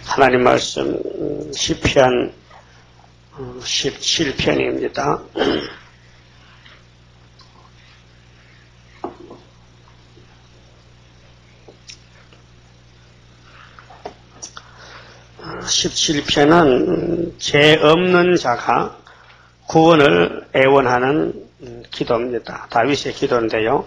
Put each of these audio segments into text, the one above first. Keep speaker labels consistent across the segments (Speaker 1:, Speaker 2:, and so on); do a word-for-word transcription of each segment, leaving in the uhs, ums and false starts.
Speaker 1: 하나님 말씀 시편 십칠 편입니다. 십칠 편은 죄 없는 자가 구원을 애원하는 기도입니다. 다윗의 기도인데요.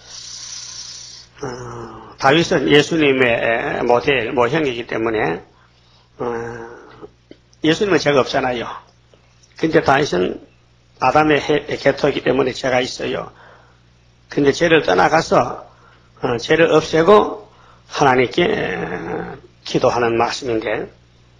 Speaker 1: 어, 다윗은 예수님의 모델, 모형이기 때문에 어, 예수님은 죄가 없잖아요. 근데 다윗은 아담의 계통이기 때문에 죄가 있어요. 근데 죄를 떠나가서 어, 죄를 없애고 하나님께 기도하는 말씀인데,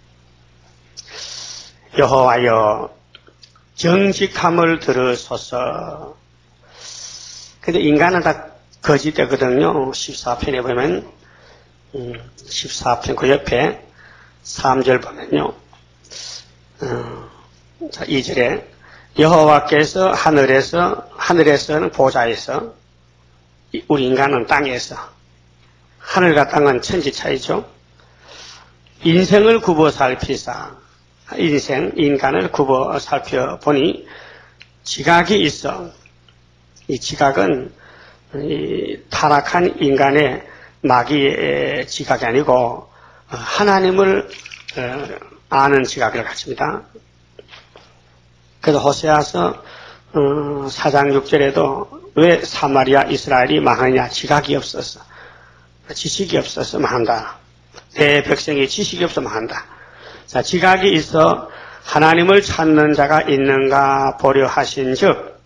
Speaker 1: 여호와여 정직함을 들으소서. 근데 인간은 다 거짓되거든요. 십사 편에 보면 음, 십사 편 그 옆에 삼 절 보면요. 어, 자, 이 절에 여호와께서 하늘에서 하늘에서는 보좌에서, 우리 인간은 땅에서, 하늘과 땅은 천지 차이죠. 인생을 굽어 살피사, 인생, 인간을 굽어 살펴보니 지각이 있어. 이 지각은 이 타락한 인간의 마귀의 지각이 아니고 하나님을 아는 지각을 갖춥니다. 그래서 호세아서 사 장 육 절에도 왜 사마리아 이스라엘이 망하냐, 지각이 없어서, 지식이 없어서 망한다. 내 백성이 지식이 없어 망한다. 자, 지각이 있어 하나님을 찾는 자가 있는가 보려 하신즉,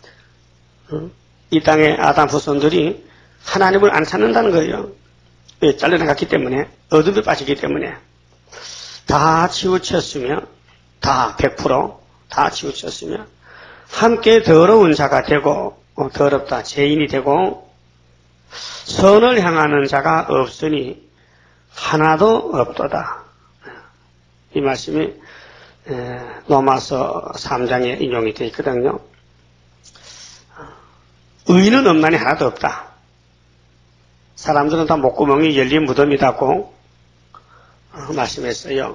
Speaker 1: 이 땅의 아담 후손들이 하나님을 안 찾는다는 거예요. 왜? 잘려나갔기 때문에, 어둠에 빠지기 때문에. 다 치우쳤으며, 다 백 퍼센트 다 치우쳤으며, 함께 더러운 자가 되고, 어, 더럽다, 죄인이 되고, 선을 향하는 자가 없으니 하나도 없도다. 이 말씀이 로마서 삼 장에 인용이 되어 있거든요. 의인은 없나니 하나도 없다. 사람들은 다 목구멍이 열린 무덤이라고 말씀했어요.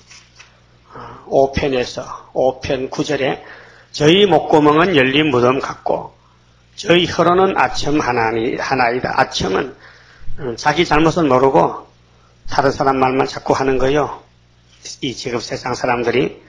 Speaker 1: 오 편에서 오 편 구 절에 저희 목구멍은 열린 무덤 같고 저희 혀로는 아첨 하나니, 하나이다. 아첨은 자기 잘못은 모르고 다른 사람 말만 자꾸 하는 거요. 이 지금 세상 사람들이.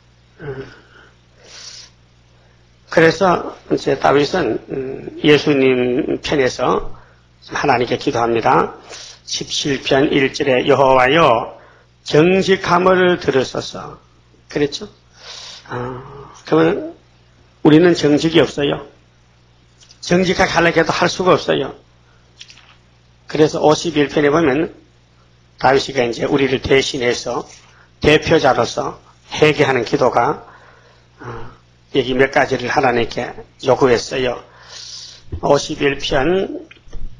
Speaker 1: 그래서 이제 다윗은 예수님 편에서 하나님께 기도합니다. 십칠 편 일 절에 여호와여 정직함을 들으소서. 그랬죠? 아, 그러면 우리는 정직이 없어요. 정직하게 하려고 해도 할 수가 없어요. 그래서 오십일 편에 보면 다윗이가 이제 우리를 대신해서 대표자로서 회개하는 기도가 어, 여기 몇 가지를 하나님께 요구했어요. 오십일 편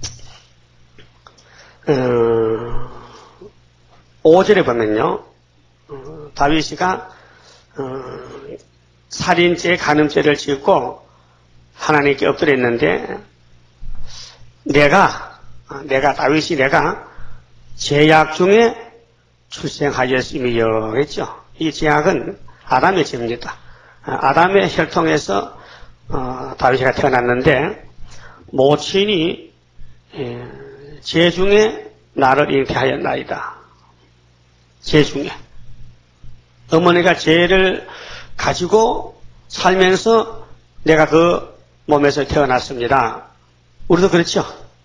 Speaker 1: 어, 오 절에 보면요. 어, 다윗이가 어, 살인죄, 간음죄를 짓고 하나님께 엎드렸는데 내가 내가 다윗이 내가 죄악 중에 출생하였음이여 했죠. 이 죄악은 아담의 죄입니다. 아담의 혈통에서 어, 다윗이가 태어났는데 모친이 예, 죄 중에 나를 잉태하였나이다. 죄 중에 어머니가 죄를 가지고 살면서 내가 그 몸에서 태어났습니다. 우리도 그렇죠.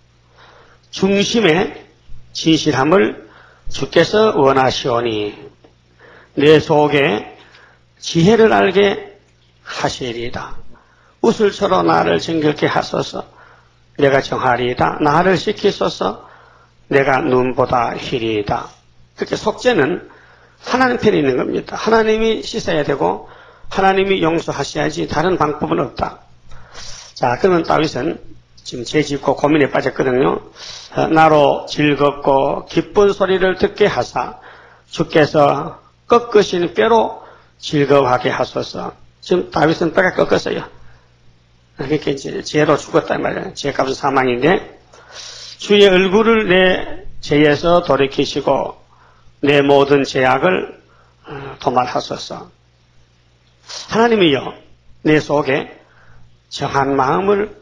Speaker 1: 중심의 진실함을 주께서 원하시오니 내 속에 지혜를 알게 하시리이다. 우슬처럼 나를 정결케 하소서. 내가 정하리이다. 나를 시키소서. 내가 눈보다 희리이다. 그렇게 속죄는 하나님 편에 있는 겁니다. 하나님이 씻어야 되고 하나님이 용서하셔야지 다른 방법은 없다. 자, 그러면 다윗은 지금 죄짓고 고민에 빠졌거든요. 나로 즐겁고 기쁜 소리를 듣게 하사 주께서 꺾으신 뼈로 즐거워하게 하소서. 지금 다윗은 뼈가 꺾었어요. 그러니까 이제 죄로 죽었단 말이에요. 죄값은 사망인데 주의 얼굴을 내 죄에서 돌이키시고 내 모든 죄악을 도말하소서. 하나님이여 내 속에 정한 마음을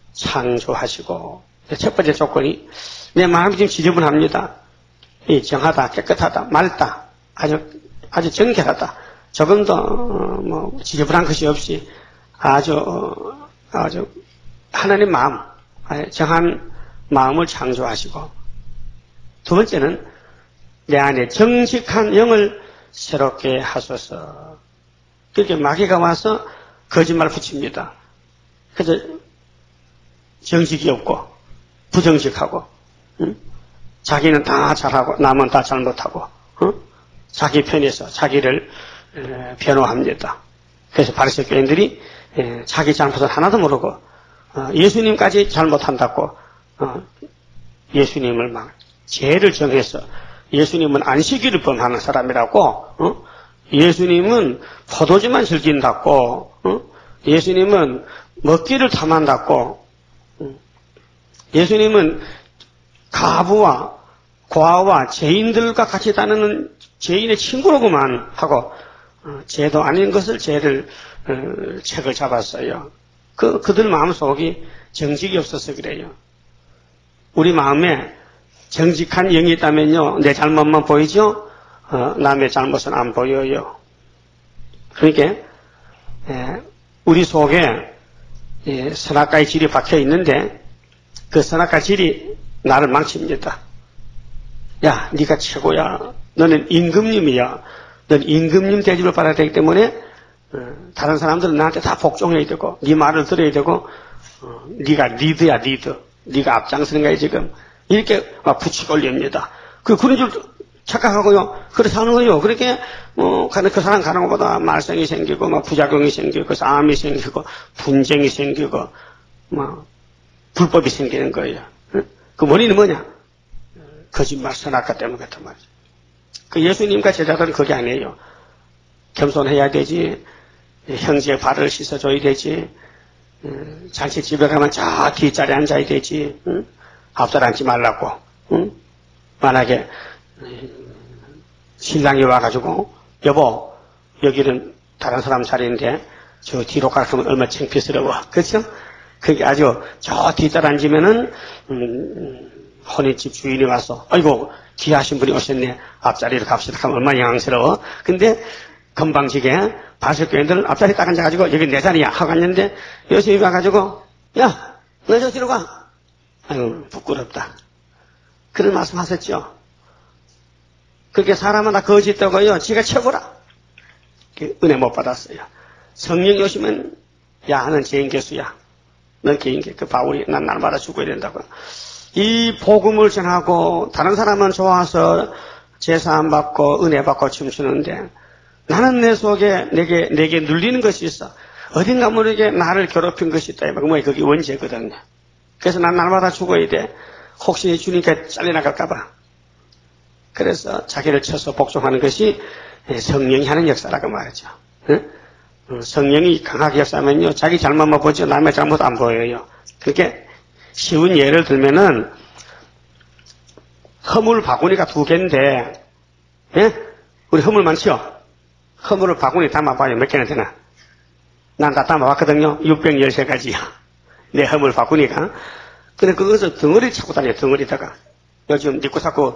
Speaker 1: 창조하시고, 첫 번째 조건이 내 마음이 지금 지저분합니다. 이 정하다, 깨끗하다, 맑다, 아주 아주 정결하다. 조금도 어, 뭐 지저분한 것이 없이 아주 어, 아주 하나님 마음, 정한 마음을 창조하시고, 두 번째는 내 안에 정직한 영을 새롭게 하소서. 그렇게 마귀가 와서 거짓말 붙입니다. 그래서 정직이 없고 부정직하고, 응? 자기는 다 잘하고 남은 다 잘못하고, 응? 자기 편에서 자기를 에, 변호합니다. 그래서 바리새 교인들이 에, 자기 잘못은 하나도 모르고 어, 예수님까지 잘못한다고 어, 예수님을 막 죄를 정해서 예수님은 안식일을 범하는 사람이라고, 어? 예수님은 포도주만 즐긴다고, 어? 예수님은 먹기를 탐한다고, 어? 예수님은 가부와 고아와 죄인들과 같이 다니는 죄인의 친구로구만 하고, 어, 죄도 아닌 것을 죄를 어, 책을 잡았어요. 그 그들 마음속이 정직이 없어서 그래요. 우리 마음에 정직한 영이 있다면요, 내 잘못만 보이죠? 어, 남의 잘못은 안 보여요. 그러니까 예, 우리 속에 예, 선악과의 질이 박혀 있는데 그 선악과 질이 나를 망칩니다. 야, 네가 최고야. 너는 임금님이야. 너는 임금님 대접을 받아야 되기 때문에 어, 다른 사람들은 나한테 다 복종해야 되고 네 말을 들어야 되고 어, 네가 리드야 리드. 네가 앞장서는 거야 지금. 이렇게 막 붙이고 올립니다. 그 그런 줄 착각하고요. 그렇게 하는 거예요. 그렇게 어, 그 사람 가는 것보다 말썽이 생기고 막 부작용이 생기고 싸움이 생기고 분쟁이 생기고 막 불법이 생기는 거예요. 그 원인은 뭐냐? 거짓말 선악과 때문에 그렇단 말이죠. 그 예수님과 제자들은 그게 아니에요. 겸손해야 되지. 형제의 발을 씻어줘야 되지. 잔치 집에 가면 저 뒷자리에 앉아야 되지. 응? 앞자리 앉지 말라고. 응? 만약에 신랑이 와가지고 여보 여기는 다른 사람 자리인데 저 뒤로 가라 하면 얼마나 창피스러워. 그렇죠? 그게 아주 저 뒷자리 앉으면은 음, 혼인집 주인이 와서 아이고 귀하신 분이 오셨네. 앞자리로 갑시다 하면 얼마나 영광스러워. 근데 건방지게 바리새교인들은 앞자리 딱 앉아가지고 여기 내 자리야 하고 앉는데 예수님이 와가지고 야 너 저 뒤로 가. 아유 부끄럽다. 그런 말씀 하셨죠. 그렇게 사람은 다 거짓되고요. 지가 최고라. 은혜 못 받았어요. 성령이 오시면 야 넌 죄인개수야. 넌 개인개. 그 바울이 난 날마다 죽어야 된다고. 이 복음을 전하고 다른 사람은 좋아서 제사 받고 은혜 받고 춤추는데 나는 내 속에 내게 내게 눌리는 것이 있어. 어딘가 모르게 나를 괴롭힌 것이 있다. 뭐 그게 원죄거든요. 그래서 난 날마다 죽어야 돼. 혹시 주님께 잘려나갈까봐. 그래서 자기를 쳐서 복종하는 것이 성령이 하는 역사라고 말하죠. 성령이 강하게 역사하면요, 자기 잘못만 보죠. 남의 잘못 안 보여요. 그렇게 쉬운 예를 들면은 허물 바구니가 두 개인데, 예? 우리 허물 많죠? 허물을 바구니 담아봐요. 몇 개나 되나? 난 다 담아봤거든요. 육백십삼 가지야. 내 허물 바구니가. 근데 그것을 덩어리를 차고 다녀요. 덩어리다가. 요즘 니꼬 사고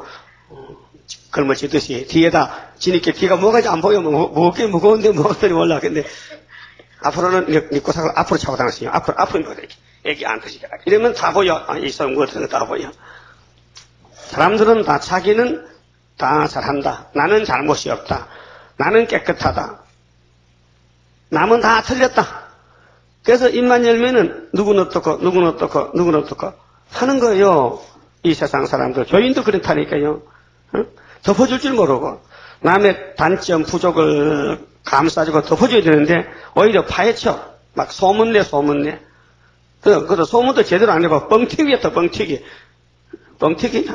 Speaker 1: 걸머지듯이 뒤에다 지니께 뒤가 뭐가지 안 보여. 뭐, 무겁게 무거운데 무겁더니 몰라. 근데 앞으로는 니꼬 사고 앞으로 차고 다녔어요. 앞으로, 앞으로 이렇게. 애기 안 드시게. 이러면 다 보여. 아, 이 사람 무엇을 다 보여. 사람들은 다 자기는 다 잘한다. 나는 잘못이 없다. 나는 깨끗하다. 남은 다 틀렸다. 그래서 입만 열면은 누구는 어떻고 누구는 어떻고 누구는 어떻고 하는 거예요. 이 세상 사람들. 교인도 그렇다니까요. 응? 덮어줄 줄 모르고 남의 단점 부족을 감싸주고 덮어줘야 되는데 오히려 파헤쳐. 막 소문내 소문내. 그래도 소문도 제대로 안 해봐. 뻥튀기였다 뻥튀기. 뻥튀기.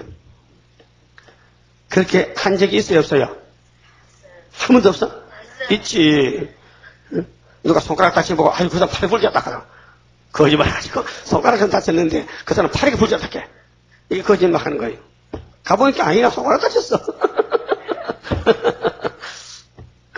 Speaker 1: 그렇게 한 적이 있어요 없어요? 한 번도 없어? 있지. 누가 손가락 다쳐보고 아유 그 사람 팔이 불졌다 하라. 거짓말 하지고 손가락은 다쳤는데 그 사람 팔이 불졌다 해. 이게 거짓말 하는 거예요. 가보니까 아니라 손가락 다쳤어.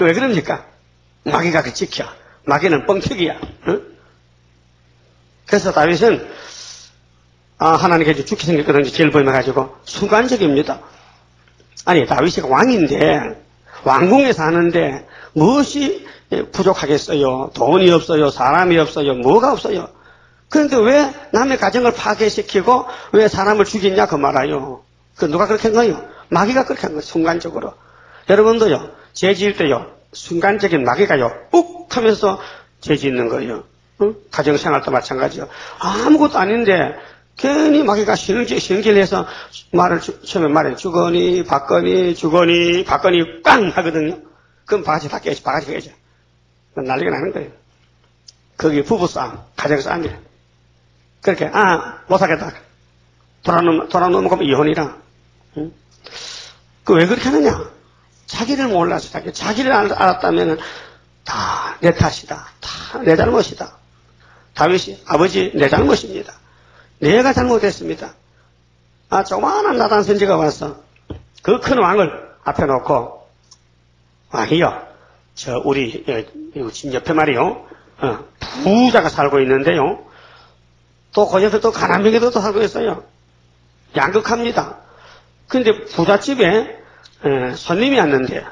Speaker 1: 그 왜 그럽니까? 마귀가 그 지켜. 마귀는 뻥튀기야. 응? 그래서 다윗은 아, 하나님께 죽게 생겼거든요. 질범해가지고 순간적입니다. 아니 다윗이 왕인데 왕궁에 사는데 무엇이 부족하겠어요? 돈이 없어요? 사람이 없어요? 뭐가 없어요? 그런데 왜 남의 가정을 파괴시키고 왜 사람을 죽이냐 그 말아요. 그 누가 그렇게 한 거예요? 마귀가 그렇게 한 거예요. 순간적으로. 여러분도요. 죄 지을 때요. 순간적인 마귀가요. 욱 하면서 죄 짓는 거예요. 응? 가정생활도 마찬가지요. 아무것도 아닌데 괜히 마귀가 신길, 신길해서 말을, 처음에 말해. 주거니, 받거니, 주거니, 받거니, 꽝! 하거든요. 그럼 바가지 다 깨져, 바가지 깨져. 난리가 나는 거예요. 거기 부부싸움, 가정싸움이래. 그렇게, 아, 못하겠다. 돌아놓으면, 돌아놓으면 이혼이라. 응? 그 왜 그렇게 하느냐? 자기를 몰라서, 자기, 자기를 알았다면 다 내 탓이다. 다 내 잘못이다. 다윗이, 아버지, 내 잘못입니다. 내가 잘못했습니다. 아, 조그마한 나단 선지가 와서 그 큰 왕을 앞에 놓고, 왕이요, 저, 우리, 집 옆에 말이요, 어, 부자가 살고 있는데요, 또 그 옆에 또 가난뱅이도 또 살고 있어요. 양극합니다. 근데 부잣집에 에, 손님이 왔는데,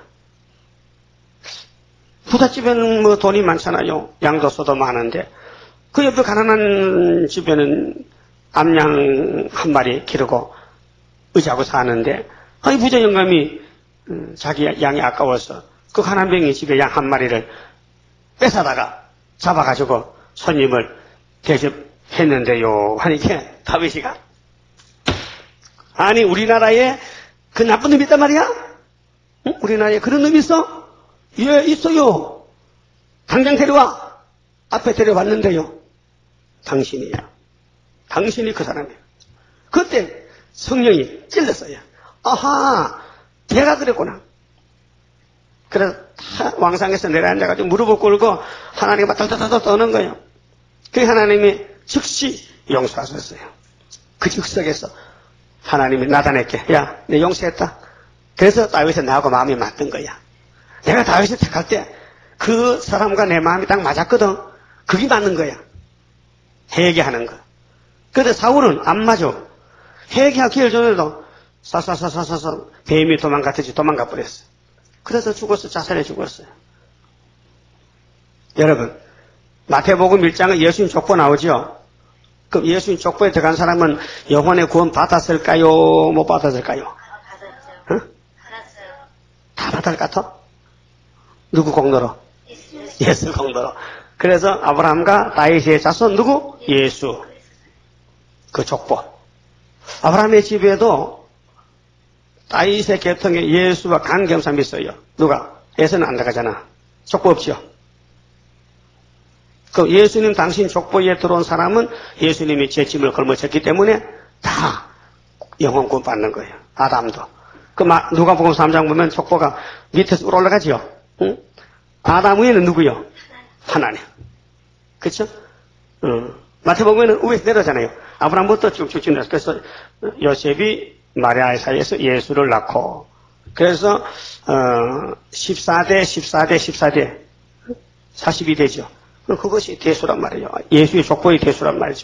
Speaker 1: 부잣집에는 뭐 돈이 많잖아요. 양도소도 많은데, 그 옆에 가난한 집에는 암양 한 마리 기르고 의지하고 사는데, 이 부자 영감이 음, 자기 양이 아까워서 그 가난뱅이 집에 양 한 마리를 뺏어다가 잡아가지고 손님을 대접했는데요. 하니까 다윗이가, 아니 우리나라에 그 나쁜 놈이 있단 말이야? 응? 우리나라에 그런 놈이 있어? 예, 있어요. 당장 데려와. 앞에 데려왔는데요. 당신이야. 당신이 그 사람이에요. 그때 성령이 찔렀어요. 아하, 내가 그랬구나. 그래서 왕상에서 내려앉아가지고 무릎을 꿇고 하나님께 떨떨떨 떠는 거예요. 그 하나님이 즉시 용서하셨어요. 그 즉석에서 하나님이 나타냈게, 야, 내 용서했다. 그래서 다윗은 나하고 마음이 맞던 거야. 내가 다윗을 택할 때 그 사람과 내 마음이 딱 맞았거든. 그게 맞는 거야. 회개하는 거. 그런데 사울은 안 맞아. 회개하기 기회를 전에도 사사사사사사 뱀이 도망갔듯이 도망가 버렸어. 그래서 죽었어. 자살해 죽었어요. 여러분, 마태복음 일 장에 예수님 족보 나오죠? 그럼 예수님 족보에 들어간 사람은 영혼의 구원 받았을까요? 못 받았을까요?
Speaker 2: 받았죠.
Speaker 1: 응?
Speaker 2: 받았어요.
Speaker 1: 다 받을 것 같아? 누구 공로로? 예수 공로로. 그래서 아브라함과 다윗의 자손 누구? 예수. 그 족보. 아브라함의 집에도 다윗의 계통에 예수와 강경삼이 있어요. 누가? 예수는 안 들어가잖아. 족보 없죠. 그 예수님 당신 족보에 들어온 사람은 예수님이 제 짐을 걸머졌기 때문에 다 영혼 구원 받는 거예요. 아담도. 그 누가복음 삼 장 보면 족보가 밑에서 올라가지요. 응? 아담 위에는 누구요? 하나님. 그렇죠? 어. 마태복음에는 위에서 내려오잖아요. 아브라함부터 쭉쭉 내려서 그래서 요셉이 마리아의 사이에서 예수를 낳고 그래서 어, 십사 대 십사 대 십사 대 사십이 대죠. 그것이 대수란 말이에요. 예수의 족보의 대수란 말이죠.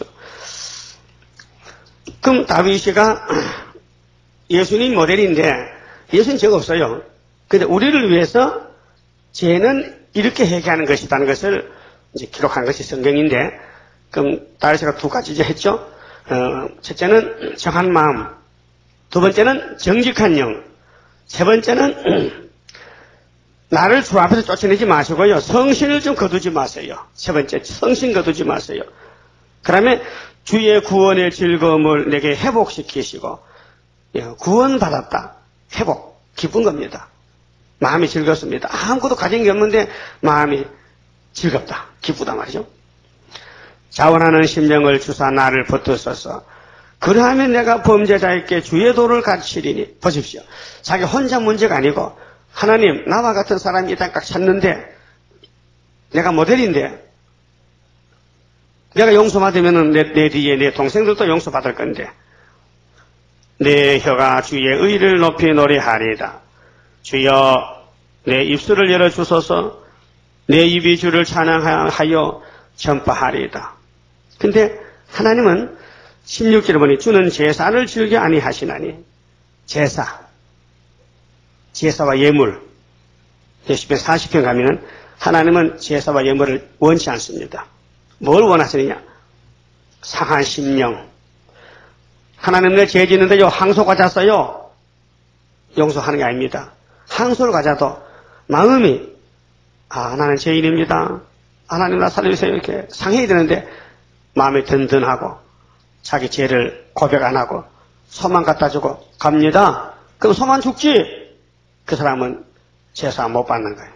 Speaker 1: 그럼 다윗이가 예수님 모델인데 예수는 죄가 없어요. 근데 우리를 위해서 죄는 이렇게 회개하는 것이라는 것을 이제 기록한 것이 성경인데, 그럼 다윗이가 두 가지 이제 했죠. 어, 첫째는 정한 마음, 두 번째는 정직한 영, 세 번째는 나를 주 앞에서 쫓아내지 마시고요. 성신을 좀 거두지 마세요. 세 번째, 성신 거두지 마세요. 그다음에 주의 구원의 즐거움을 내게 회복시키시고, 구원받았다. 회복. 기쁜 겁니다. 마음이 즐겁습니다. 아무것도 가진 게 없는데 마음이 즐겁다. 기쁘다 말이죠. 자원하는 심령을 주사 나를 붙드소서. 그러하면 내가 범죄자에게 주의 도를 가르치리니. 보십시오. 자기 혼자 문제가 아니고 하나님 나와 같은 사람이 이 땅 딱 찾는데 내가 모델인데 내가 용서받으면 내, 내 뒤에 내 동생들도 용서받을 건데 내 혀가 주의 의를 높이 노래하리이다. 주여 내 입술을 열어주소서. 내 입이 주를 찬양하여 전파하리이다. 근데 하나님은 십육 절에 보니 주는 제사를 즐겨 아니하시나니. 제사. 제사와 예물. 예시편 사십 편 가면은 하나님은 제사와 예물을 원치 않습니다. 뭘 원하시느냐? 상한 심령. 하나님 내 죄 짓는데요, 항소 가졌어요. 용서하는 게 아닙니다. 항소를 가져도 마음이, 아, 나는 죄인입니다. 하나님 나 살려주세요. 이렇게 상해야 되는데 마음이 든든하고 자기 죄를 고백 안 하고 소만 갖다 주고 갑니다. 그럼 소만 죽지. 그 사람은 제사 못 받는 거예요.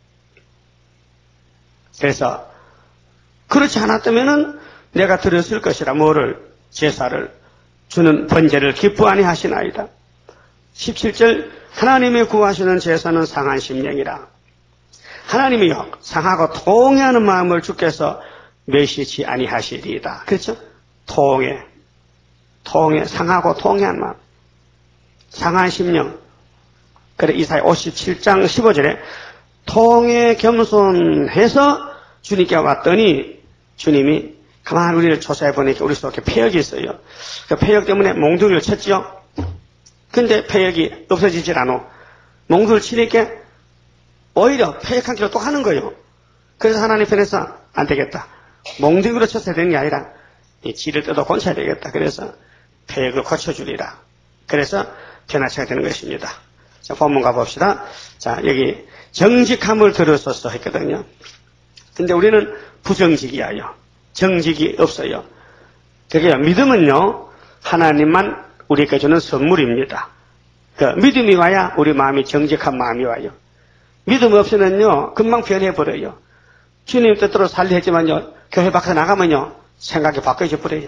Speaker 1: 그래서 그렇지 않았다면은 내가 들었을 것이라. 뭐를? 제사를. 주는 번제를 기뻐하니 하시나이다. 십칠 절 하나님이 구하시는 제사는 상한 심령이라. 하나님이요 상하고 통회하는 마음을 주께서 멸시치 아니하시리이다. 그렇죠? 통회. 통회. 상하고 통회한 마음. 상한 심령. 그래 이사야 오십칠 장 십오 절에 통회 겸손해서 주님께 왔더니 주님이 가만히 우리를 조사해 보니까 우리 속에 폐역이 있어요. 그 폐역 때문에 몽둥이를 쳤죠. 근데 폐역이 없어지질 않아. 몽둥이를 치니까 오히려 폐역한 길로 또 하는 거예요. 그래서 하나님 편에서 안 되겠다. 몽둥이로 쳤어야 되는 게 아니라 이 지를 뜯어 고쳐야 되겠다. 그래서 폐역을 고쳐주리라. 그래서 변화체가 되는 것입니다. 자, 본문 가봅시다. 자, 여기 정직함을 들으소서 했거든요. 근데 우리는 부정직이야요. 정직이 없어요. 그게 믿음은요, 하나님만 우리에게 주는 선물입니다. 그 믿음이 와야 우리 마음이 정직한 마음이 와요. 믿음 없으면요, 금방 변해버려요. 주님 뜻대로 살려 했지만요, 교회 밖에 나가면요, 생각이 바뀌어져 버려요.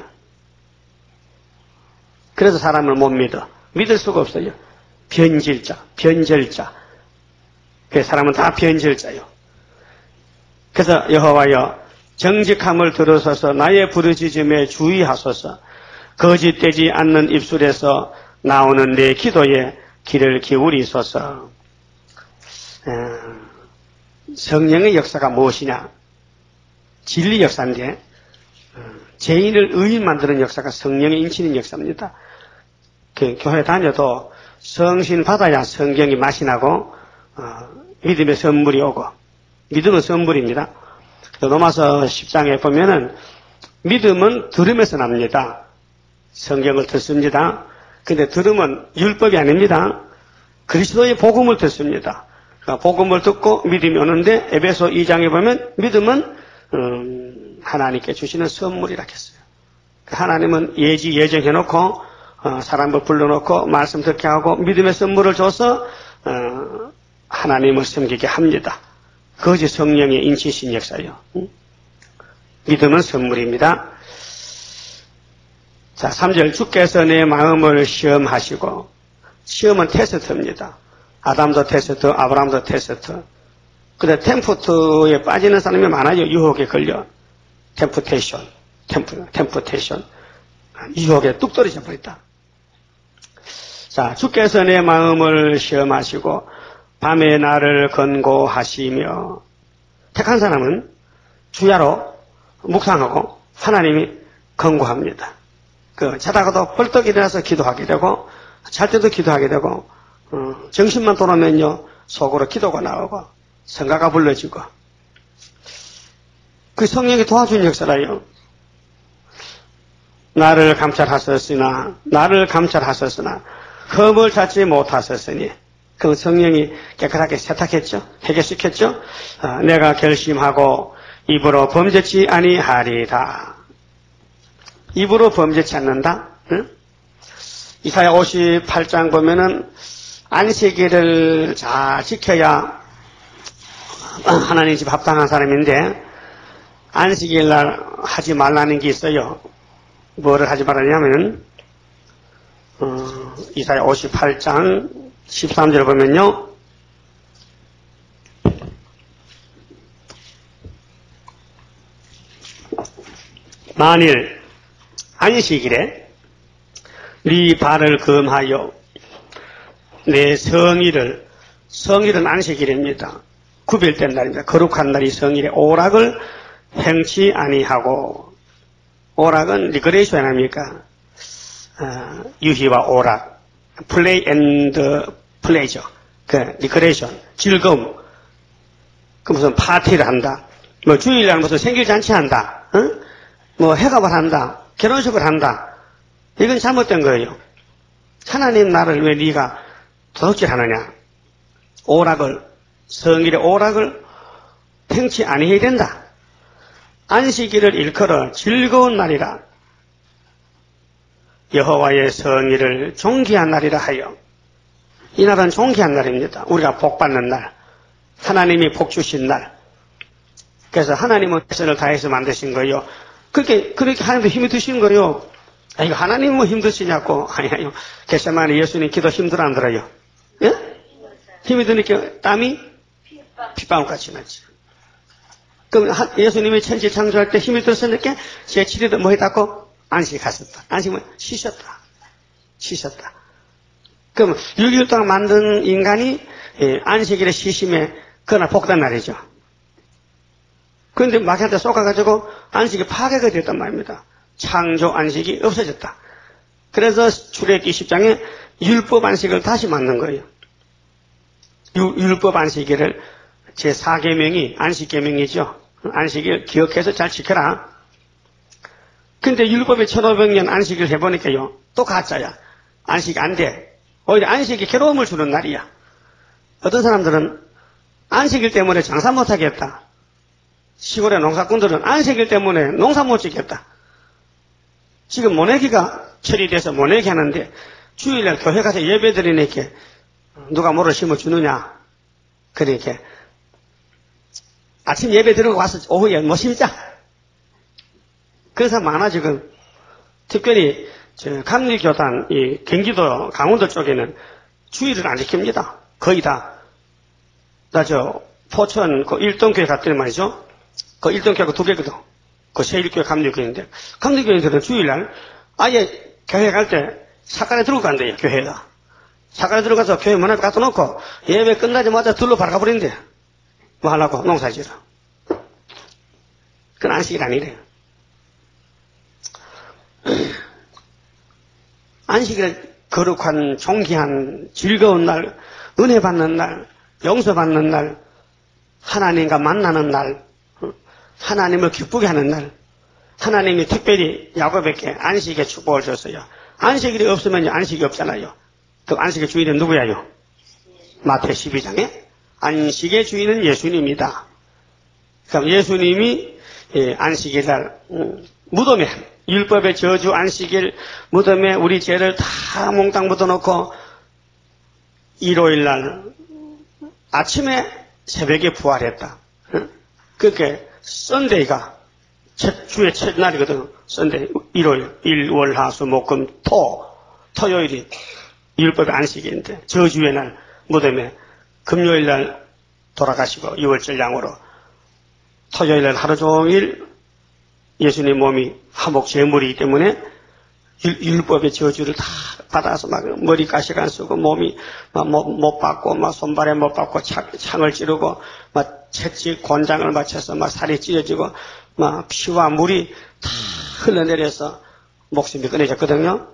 Speaker 1: 그래서 사람을 못 믿어. 믿을 수가 없어요. 변질자, 변절자. 그 사람은 다 변절자요. 그래서 여호와여, 정직함을 들으소서. 나의 부르짖음에 주의하소서. 거짓되지 않는 입술에서 나오는 내 기도에 귀를 기울이소서. 어, 성령의 역사가 무엇이냐? 진리 역사인데 어, 죄인을 의인 만드는 역사가 성령의 인치는 역사입니다. 그 교회 다녀도 성신 받아야 성경이 맛이 나고 어, 믿음의 선물이 오고. 믿음은 선물입니다. 로마서 십 장에 보면은 믿음은 들음에서 납니다. 성경을 듣습니다. 근데 들음은 율법이 아닙니다. 그리스도의 복음을 듣습니다. 그러니까 복음을 듣고 믿음이 오는데 에베소 이 장에 보면 믿음은 음, 하나님께 주시는 선물이라 했어요. 하나님은 예지 예정해놓고 어, 사람을 불러놓고 말씀 듣게 하고 믿음의 선물을 줘서 어, 하나님을 섬기게 합니다. 그것이 성령의 인치신 역사예요. 응? 믿음은 선물입니다. 자, 삼 절 주께서 내 마음을 시험하시고. 시험은 테스트입니다. 아담도 테스트, 아브라함도 테스트. 근데 템프트에 빠지는 사람이 많아요. 유혹에 걸려. 템프테이션, 템프, 템프테이션. 유혹에 뚝 떨어져 버렸다. 자, 주께서 내 마음을 시험하시고 밤에 나를 권고하시며. 택한 사람은 주야로 묵상하고 하나님이 권고합니다. 그 자다가도 벌떡 일어나서 기도하게 되고 잘 때도 기도하게 되고 어, 정신만 돌아오면요 속으로 기도가 나오고 성가가 불러지고 그 성령이 도와주는 역사라요. 나를 감찰하셨으나 나를 감찰하셨으나 흠을 찾지 못하셨으니 그 성령이 깨끗하게 세탁했죠. 해결시켰죠. 어, 내가 결심하고 입으로 범죄치 아니하리다. 입으로 범죄치 않는다. 응? 이사야 오십팔 장 보면은 안식일을 잘 지켜야 하나님 집 합당한 사람인데 안식일 날 하지 말라는 게 있어요. 뭐를 하지 말라냐면 어, 이사야 오십팔 장 십삼 절 보면요. 만일 안식일에 네 발을 금하여 내 성의를 성일은 안식일입니다. 구별된 날입니다. 거룩한 날이 성일에 오락을 행치 아니하고, 오락은 리크레이션 아닙니까? 어, 유희와 오락, 플레이 앤드 플레이저, 그 리크레이션, 즐거움. 그 무슨 파티를 한다, 뭐 주일날 무슨 생일잔치 한다, 어? 뭐 해갑을 한다, 결혼식을 한다. 이건 잘못된 거예요. 하나님 나를 왜 네가 도둑질하느냐? 오락을, 성일의 오락을 행치 아니해야 된다. 안식일을 일컬어 즐거운 날이라, 여호와의 성일을 존귀한 날이라 하여. 이 날은 존귀한 날입니다. 우리가 복 받는 날, 하나님이 복 주신 날. 그래서 하나님은 최선을 다해서 만드신 거예요. 그렇게 그렇게 하나님도 힘이 드시는 거예요. 아, 이거 하나님 뭐 힘드시냐고. 아니, 아니요. 겟세마네 예수님 기도 힘들어 안 들어요? 예? 힘이 드니까 땀이 핏방울같이 나지. 그럼 예수님이 천지 창조할 때 힘이 들었으니까 제칠 일도 뭐 했다고? 안식하셨다. 안식은 쉬셨다. 쉬셨다. 그럼 육 일 동안 만든 인간이 안식일에 쉬심에 그날 복된 날이죠. 그런데 마귀한테 쏘가가지고 안식이 파괴가 됐단 말입니다. 창조 안식이 없어졌다. 그래서 출애굽기 십 장에 율법 안식을 다시 만든 거예요. 유, 율법 안식일을 제사 계명이 안식계명이죠. 안식일 기억해서 잘 지켜라. 근데 율법이 천오백 년 안식을 해보니까요, 또 가짜야. 안식이 안 돼. 오히려 안식이 괴로움을 주는 날이야. 어떤 사람들은 안식일 때문에 장사 못하겠다. 시골의 농사꾼들은 안식일 때문에 농사 못 짓겠다. 지금 모내기가 처리돼서 모내기 하는데 주일날 교회 가서 예배 드리니까 누가 뭐를 심어주느냐. 그러니까 아침 예배 드리고 와서 오후에 뭐 심자. 그래서 많아 지금. 특별히 저 감리교단 이 경기도 강원도 쪽에는 주일을 안 지킵니다. 거의 다. 나 저 포천 그 일동교회 갔더니 말이죠. 그 일동교회가 두 개거든. 그 세일교회 감리교회인데 감리교회들은 주일날 아예 교회 갈 때 사간에 들고 간대요. 교회에다. 사간에 들어가서 교회 문 앞에 갖다 놓고 예배 끝나자마자 들로 바라가 버린대. 뭐 하려고? 농사지라. 그건 안식일 아니래요. 안식일은 거룩한 존귀한 즐거운 날, 은혜 받는 날, 용서 받는 날, 하나님과 만나는 날, 하나님을 기쁘게 하는 날. 하나님이 특별히 야곱에게 안식의 축복을 줬어요. 안식일이 없으면 안식이 없잖아요. 그 안식의 주인은 누구야요? 마태 십이 장에 안식의 주인은 예수님이다. 그럼 예수님이 안식일 날 무덤에 율법의 저주 안식일 무덤에 우리 죄를 다 몽땅 묻어놓고 일요일 날 아침에 새벽에 부활했다. 그렇게 썬데이가 첫 주의 첫날이거든. 썬데이 일요일 일, 월, 화, 수, 목, 금, 토 토요일이 율법의 안식일인데 저주의 날 무덤에 금요일 날 돌아가시고 유월절 양으로 토요일 날 하루 종일 예수님 몸이 화목 제물이기 때문에 율법의 저주를 다 받아서 막 머리 가시가 안 쓰고 몸이 막 못 받고 막 손발에 못 받고 창을 찌르고 막 채찍 곤장을 맞춰서 막 살이 찢어지고 막 피와 물이 다 흘러내려서 목숨이 끊어졌거든요.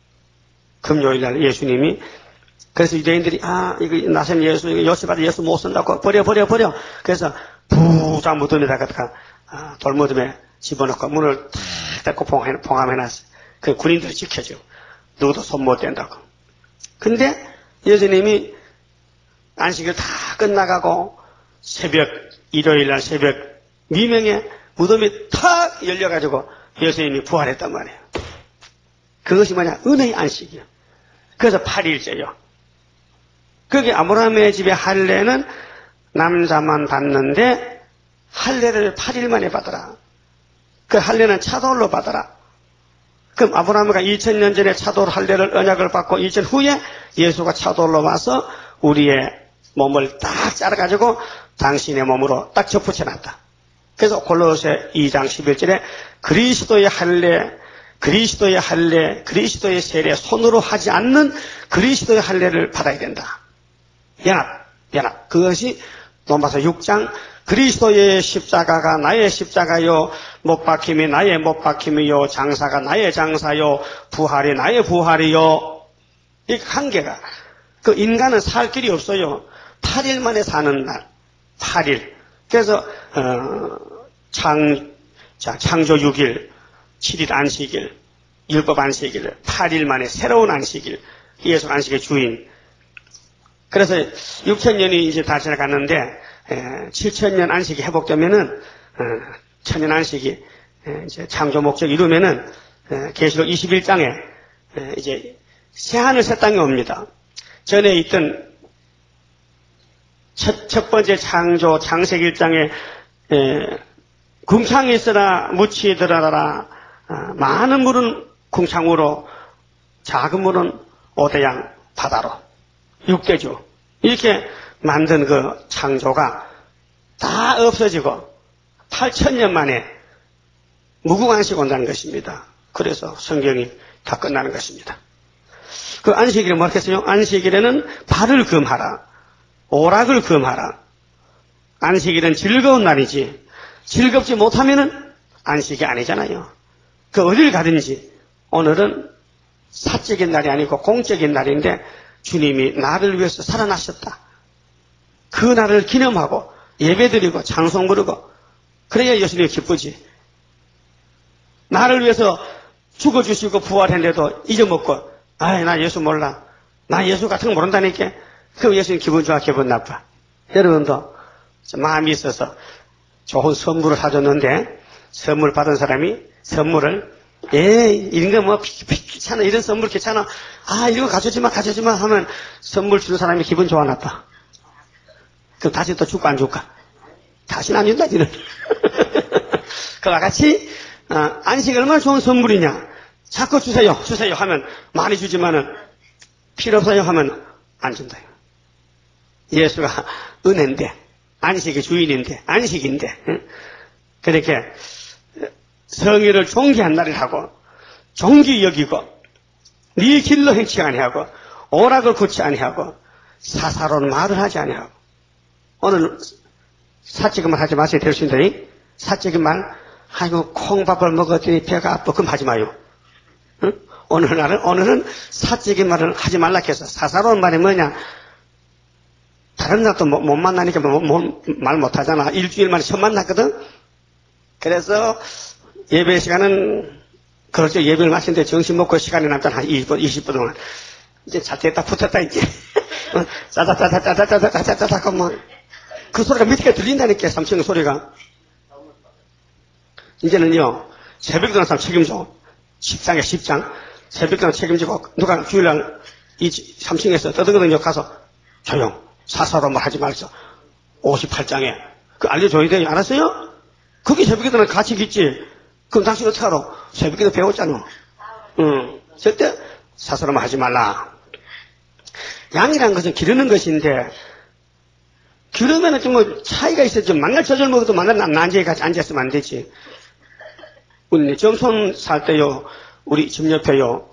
Speaker 1: 금요일 날 예수님이 그래서 유대인들이 아 이거 나선 예수 이거 요셉한테 예수 못 쓴다고 버려 버려 버려 그래서 부장 무덤에다가 아, 돌무덤에 집어넣고 문을 탁 닫고 봉함해놨어요. 그 군인들이 지켜줘. 누구도 손 못 댄다고. 근데 예수님이 안식일 다 끝나가고 새벽 일요일 날 새벽 미명에 무덤이 탁 열려가지고 예수님이 부활했단 말이에요. 그것이 뭐냐? 은혜의 안식이요. 그래서 팔 일째요. 거기 아브라함의 집에 할례는 남자만 받는데 할례를 팔 일 만에 받아라. 그 할례는 차돌로 받아라. 그럼 아브라함가 이천 년 전에 차돌 할례를 언약을 받고 이천 후에 예수가 차돌로 와서 우리의 몸을 딱 잘라가지고 당신의 몸으로 딱 접붙여놨다. 그래서 골로새 이 장 십일 절에 그리스도의 할례, 그리스도의 할례, 그리스도의 세례, 손으로 하지 않는 그리스도의 할례를 받아야 된다. 연합, 연합. 그것이 로마서 육 장 그리스도의 십자가가 나의 십자가요, 못 박힘이 나의 못 박힘이요, 장사가 나의 장사요, 부활이 나의 부활이요. 이 한계가. 그 인간은 살 길이 없어요. 팔 일 만에 사는 날. 팔 일. 그래서 어, 창, 자, 창조 육 일, 칠 일 안식일, 율법 안식일, 팔 일 만에 새로운 안식일. 예수 안식의 주인. 그래서 육천 년이 이제 다 지나갔는데 칠천 년 안식이 회복되면은 천년 안식이 에, 이제 창조 목적 이루면은 에, 계시록 이십일 장에 에, 이제 새하늘 새 땅이 옵니다. 전에 있던 첫, 첫 번째 창조 창세기 일 장에 에, 궁창이 있으나 무치 들어라라. 아, 많은 물은 궁창으로, 작은 물은 오대양 바다로, 육대주 이렇게 만든 그 창조가 다 없어지고 팔천 년 만에 무궁안식 온다는 것입니다. 그래서 성경이 다 끝나는 것입니다. 그 안식일에 뭐라 했어요? 안식일에는 발을 금하라. 오락을 금하라. 안식일은 즐거운 날이지 즐겁지 못하면은 안식이 아니잖아요. 그 어딜 가든지 오늘은 사적인 날이 아니고 공적인 날인데 주님이 나를 위해서 살아나셨다. 그 날을 기념하고 예배드리고 찬송 부르고 그래야 예수님이 기쁘지. 나를 위해서 죽어주시고 부활했는데도 잊어먹고 아이 나 예수 몰라. 나 예수 같은 거 모른다니까. 그럼 예수님 기분 좋아 기분 나빠. 여러분도 마음이 있어서 좋은 선물을 사줬는데 선물 받은 사람이 선물을 에이 이런 거 뭐 귀찮아 이런 선물 귀찮아 아 이런 거 가져오지마 가져오지마 하면 선물 주는 사람이 기분 좋아 나빠. 그럼 다시 또 줄까 안 줄까? 다시는 안 준다 니는. 그와 같이 어, 안식이 얼마나 좋은 선물이냐. 자꾸 주세요 주세요 하면 많이 주지만은 필요 없어요 하면 안 준다. 예수가 은혜인데 안식의 주인인데 안식인데 응? 그렇게 성의를 존귀한 날이라고 존귀 여기고 네 길로 행치 아니하고 오락을 굳지 아니하고 사사로운 말을 하지 아니하고 오늘 사적인 말 하지 마세요. 될 수 있는데 사적인 말 아이고 콩밥을 먹었더니 배가 아파 그럼 하지 마요. 응? 오늘날은 오늘은 사적인 말을 하지 말라 해서 사사로운 말이 뭐냐. 다른 날도 못, 못 만나니까 뭐, 뭐, 말 못하잖아. 일주일 만에 처음 만났거든. 그래서 예배 시간은 그렇죠. 예배를 마치는데 점심 먹고 시간이 남잖아. 한 이십 분, 이십 분 동안. 이제 자퇴에 딱 붙었다 이제. 짜자짜자짜자자자자자자 하면 그 소리가 밑에 들린다니까. 삼층 소리가. 이제는요. 새벽에 들어간 사람 책임져. 십 장에 십 장. 새벽에 들어간 책임지고 누가 주일날 이 삼 층에서 떠들거든요. 가서 조용. 사사로 말 하지 말자. 오십팔 장에. 그 알려줘야 돼요. 알았어요? 그게 새벽에도 같이 있지. 그럼 당신 어떻게 알아? 새벽에도 배웠잖아. 응. 절대 사사로 말 하지 말라. 양이라는 것은 기르는 것인데, 기르면은 좀 뭐 차이가 있어야지. 만날 저절 먹어도 만날 난제에 같이 앉아있으면 안 되지. 우리 정손 살 때요, 우리 집 옆에요,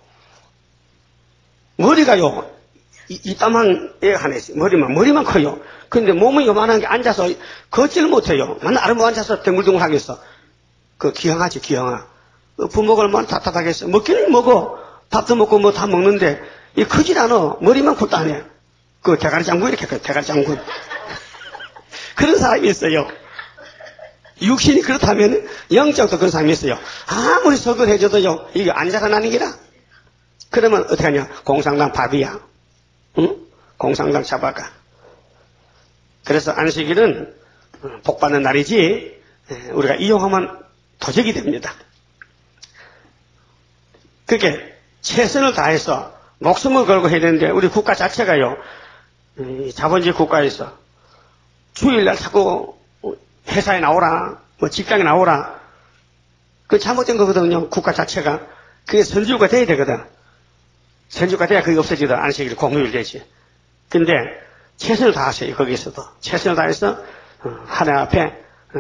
Speaker 1: 머리가요, 이, 이따만 애가 하나 있어요. 머리만, 머리만 커요. 근데 몸은 요만한 게 앉아서 걷지를 못해요. 맨날 아르모 앉아서 댕글댕글 하겠어. 그 기형아지, 기형아. 부모가 얼마나 답답하겠어. 먹기는 먹어. 밥도 먹고 뭐 다 먹는데, 이 크질 않아. 머리만 컸다 하네. 그 대가리 장군 이렇게 커요. 대가리 장군. 그런 사람이 있어요. 육신이 그렇다면 영적도 그런 사람이 있어요. 아무리 석을 해줘도요. 이게 앉아서 나는 기라. 그러면 어떻게 하냐. 공상당 밥이야. 응? 공상당 잡아가. 그래서 안식일은 복받는 날이지 우리가 이용하면 도적이 됩니다. 그게 최선을 다해서 목숨을 걸고 해야 되는데 우리 국가 자체가요. 자본주의 국가에서 주일날 자꾸 회사에 나오라 뭐 직장에 나오라 그 잘못된 거거든요. 국가 자체가. 그게 선주가 돼야 되거든. 선주가 돼야 그게 없어지다. 안식일 공휴일 되지. 근데 최선을 다하세요. 거기서도. 최선을 다해서 하나님 앞에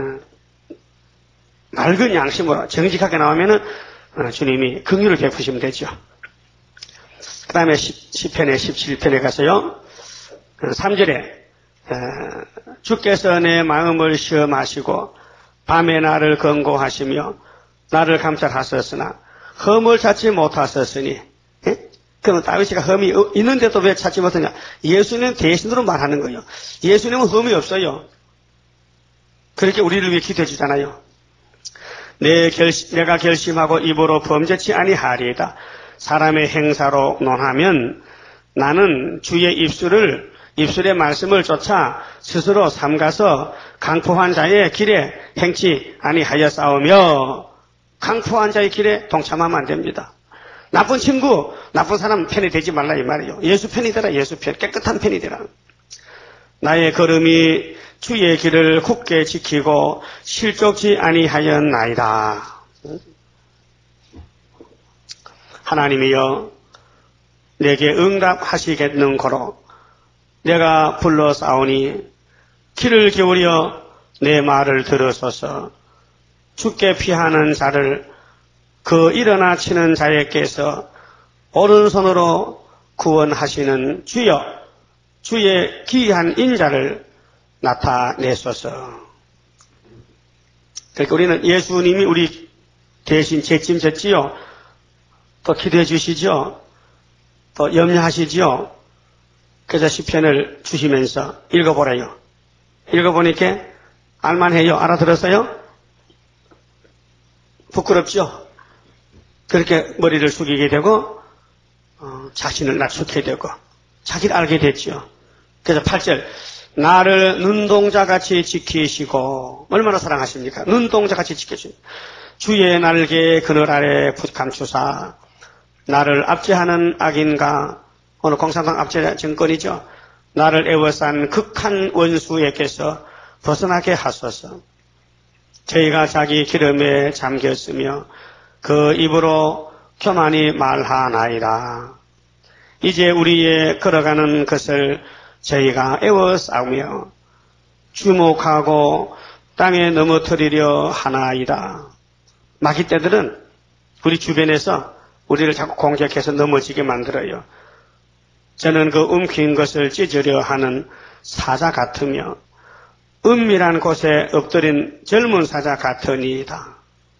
Speaker 1: 맑은 양심으로 정직하게 나오면은 주님이 긍휼을 베푸시면 되죠. 그 다음에 십 편에 십칠 편에 가서요. 삼 절에 주께서 내 마음을 시험하시고 밤에 나를 권고하시며 나를 감찰하셨으나 흠을 찾지 못하셨으니. 예? 그럼 다윗이가 흠이 있는데도 왜 찾지 못하냐? 예수님 대신으로 말하는 거예요. 예수님은 흠이 없어요. 그렇게 우리를 위해 기도해 주잖아요. 내 결심, 내가 결심하고 입으로 범죄치 아니하리이다. 사람의 행사로 논하면 나는 주의 입술을 입술의 말씀을 쫓아 스스로 삼가서 강포한 자의 길에 행치 아니하여 싸우며. 강포한 자의 길에 동참하면 안 됩니다. 나쁜 친구, 나쁜 사람 편이 되지 말라 이 말이에요. 예수 편이 되라. 예수 편, 깨끗한 편이 되라. 나의 걸음이 주의 길을 굳게 지키고 실족지 아니하였나이다. 하나님이여 내게 응답하시겠는고로 내가 불러싸우니 귀를 기울여 내 말을 들으소서. 주께 피하는 자를 그 일어나 치는 자에게서 오른손으로 구원하시는 주여 주의 귀한 인자를 나타내소서. 그러니까 우리는 예수님이 우리 대신 책임졌지요. 또 기도해 주시죠. 또 염려하시지요. 그래서 시편을 주시면서 읽어보래요. 읽어보니까 알만해요. 알아들었어요? 부끄럽죠? 그렇게 머리를 숙이게 되고 어, 자신을 낮추게 되고 자기를 알게 됐죠. 그래서 팔 절 나를 눈동자같이 지키시고. 얼마나 사랑하십니까? 눈동자같이 지켜주십니다. 주의 날개 그늘 아래 감추사 나를 압제하는 악인과 오늘 공산당 압제 정권이죠. 나를 애워싼 극한 원수에게서 벗어나게 하소서. 저희가 자기 기름에 잠겼으며 그 입으로 교만히 말하나이다. 이제 우리의 걸어가는 것을 저희가 애워싸우며 주목하고 땅에 넘어뜨리려 하나이다. 마귀떼들은 우리 주변에서 우리를 자꾸 공격해서 넘어지게 만들어요. 저는 그 움킨 것을 찢으려 하는 사자 같으며 은밀한 곳에 엎드린 젊은 사자 같으니이다.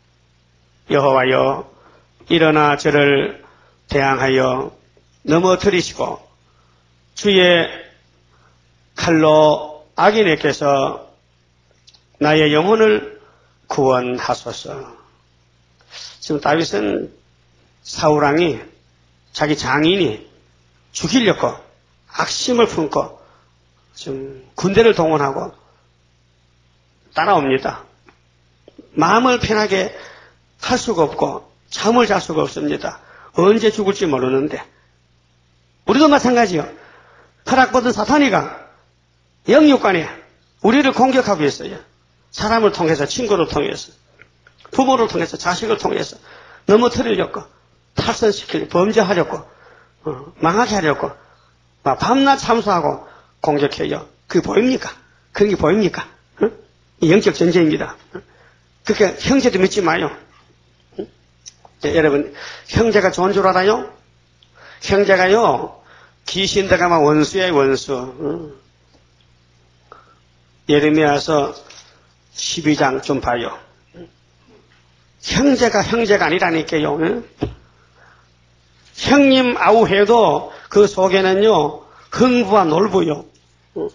Speaker 1: 여호와여 일어나 저를 대항하여 넘어뜨리시고 주의 칼로 악인에게서 나의 영혼을 구원하소서. 지금 다윗은 사울왕이 자기 장인이 죽이려고 악심을 품고 지금 군대를 동원하고 따라옵니다. 마음을 편하게 할 수가 없고 잠을 잘 수가 없습니다. 언제 죽을지 모르는데. 우리도 마찬가지요. 타락받은 사탄이가 영육간에 우리를 공격하고 있어요. 사람을 통해서, 친구를 통해서, 부모를 통해서, 자식을 통해서 넘어뜨리려고, 탈선시키려고, 범죄하려고, 어, 망하게 하려고 막 밤낮 참수하고 공격해요. 그게 보입니까? 그런 게 보입니까? 어? 영적 전쟁입니다. 어? 그러니까 형제도 믿지 마요. 어? 네, 여러분, 형제가 좋은 줄 알아요? 형제가요, 귀신 들어가면 원수의 원수. 어? 예레미야서 십이 장 좀 봐요. 형제가 형제가 아니라니까요. 어? 형님 아우해도 그 속에는요 흥부와 놀부요. 어?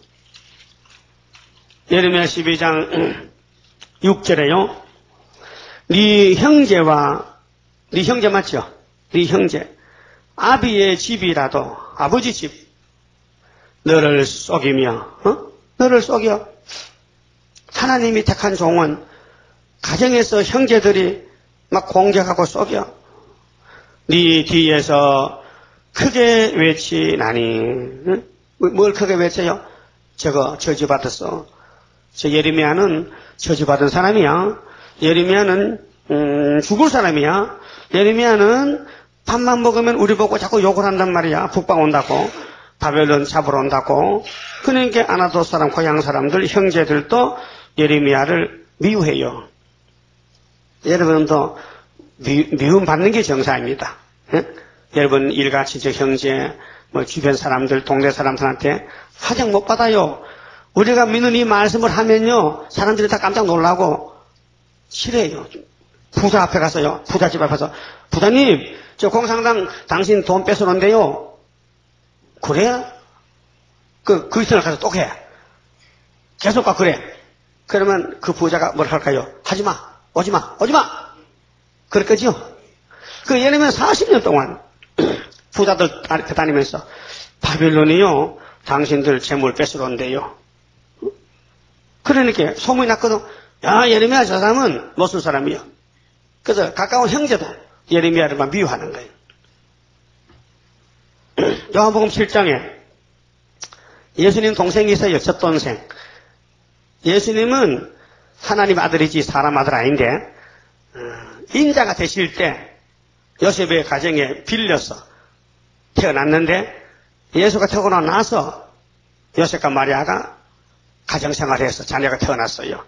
Speaker 1: 예레미야 십이 장 육 절에요. 네 형제와 네 형제 맞죠? 네 형제 아비의 집이라도 아버지 집 너를 속이며 어? 너를 속여. 하나님이 택한 종은 가정에서 형제들이 막 공격하고 속여. 네 뒤에서 크게 외치나니. 응? 뭘 크게 외쳐요? 저거 저주받았어. 저 예레미야는 저주받은 사람이야. 예레미야는 음, 죽을 사람이야. 예레미야는 밥만 먹으면 우리 보고 자꾸 욕을 한단 말이야. 북방 온다고. 바벨론 잡으러 온다고. 그러니까 아나도 사람, 고향 사람들, 형제들도 예레미야를 미워해요. 여러분도 미, 미움 받는 게 정상입니다. 예? 여러분 일가 친척 형제 뭐 주변 사람들 동네 사람들한테 하장 못 받아요. 우리가 믿는 이 말씀을 하면요, 사람들이 다 깜짝 놀라고 싫어해요. 부자 앞에 가서요, 부자집 앞에서, 부자님, 저 공산당 당신 돈 뺏어놓은데요. 그래? 그, 그 이튿날 가서 또 해. 계속 가, 그래. 그러면 그 부자가 뭘 할까요? 하지 마, 오지 마, 오지 마! 그럴 거죠? 그, 예를 들면 사십 년 동안 부자들 다니면서, 바빌론이요, 당신들 재물 뺏어놓은데요. 그러니까 소문이 났거든. 야, 예레미야 저 사람은 무슨 사람이요? 그래서 가까운 형제도 예레미야를 막 미워하는 거예요. 요한복음 칠 장에 예수님 동생이 있어요. 첫 동생. 예수님은 하나님 아들이지 사람 아들 아닌데 인자가 되실 때 요셉의 가정에 빌려서 태어났는데 예수가 태어나고 나서 요셉과 마리아가 가정생활해서 자녀가 태어났어요.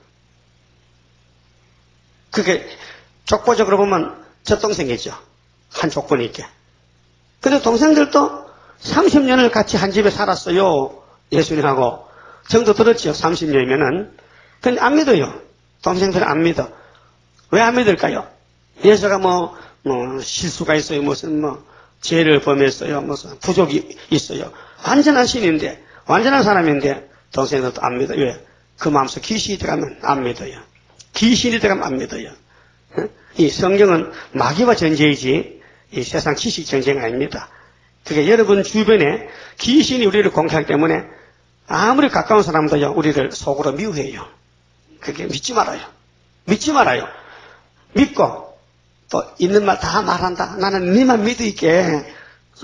Speaker 1: 그게 족보적으로 보면 첫 동생이죠. 한 족분이 있게. 근데 동생들도 삼십 년을 같이 한 집에 살았어요. 예수님하고. 정도 들었죠. 삼십 년이면은. 근데 안 믿어요. 동생들은 안 믿어. 왜 안 믿을까요? 예수가 뭐, 뭐, 실수가 있어요. 무슨 뭐, 죄를 범했어요. 무슨 부족이 있어요. 완전한 신인데, 완전한 사람인데, 동생들도 안 믿어요. 왜? 그 마음속 귀신이 들어가면 안 믿어요. 귀신이 들어가면 안 믿어요. 이 성경은 마귀와 전쟁이지, 이 세상 지식 전쟁 아닙니다. 그게 여러분 주변에 귀신이 우리를 공격하기 때문에 아무리 가까운 사람도요, 우리를 속으로 미워해요. 그게 믿지 말아요. 믿지 말아요. 믿고, 또 있는 말 다 말한다. 나는 네만 믿을게.